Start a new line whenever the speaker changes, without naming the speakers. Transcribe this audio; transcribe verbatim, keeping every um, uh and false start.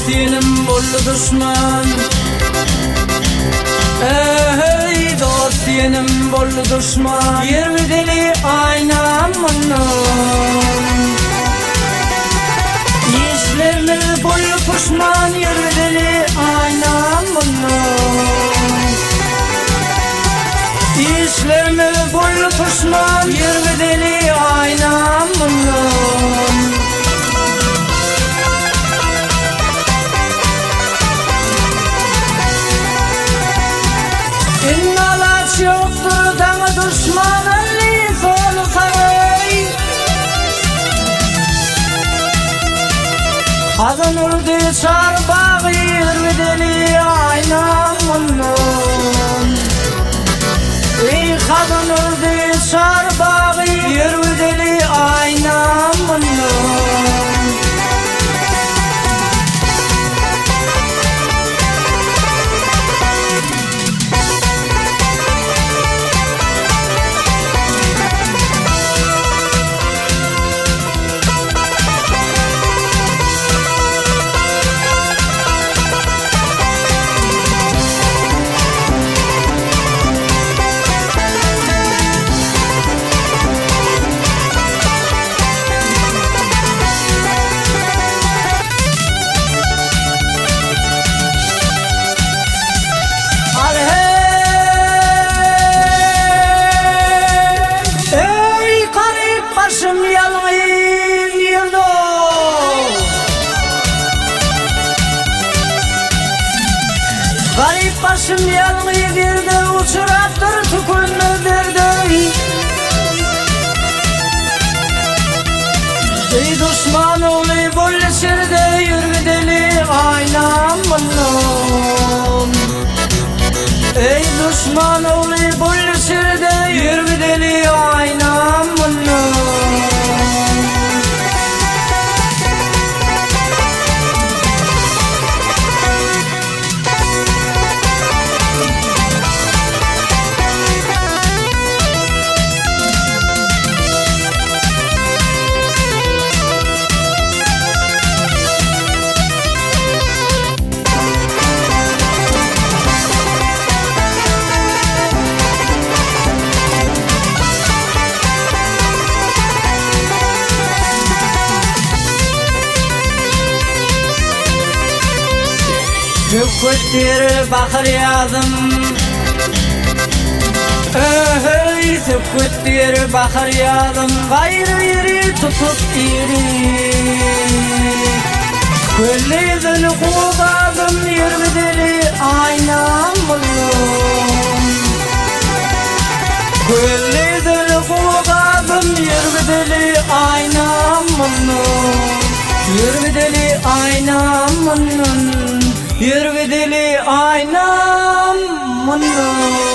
yenim bollu düşman. Ey dost yenim bollu düşman. Yirmi deli aynam bunun. İşlerimi bollu pişman. Yirmi deli aynam bunun. İşlerimi bollu pişman. Yirmi deli aynam bunun. İnnalaç yoktur dana düşmanın lifonu saray. Adın urdu çarbağı yirmi deli aynam bunun. Ey kadın urdu çarbağı yirmi deli aynam bunun. Başım yalnız yıldı. Garip başım yalnız girdi. Uçurattır tükünü derdi. Ey düşman oğlu bolle sirde. Yirmi deli aynam bunun. Ey düşman oğlu bolle sirde. Yirmi deli aynam bunun. Tüküttür bakır yazım. Ey tüküttür bakır yazım. Gayrı yeri tutup iri. Küllüdün kuğadım yirmi deli aynam bunun. Küllüdün kuğadım yirmi deli aynam bunun. Yirmi deli aynam bunun. Yirmi deli aynam bunun.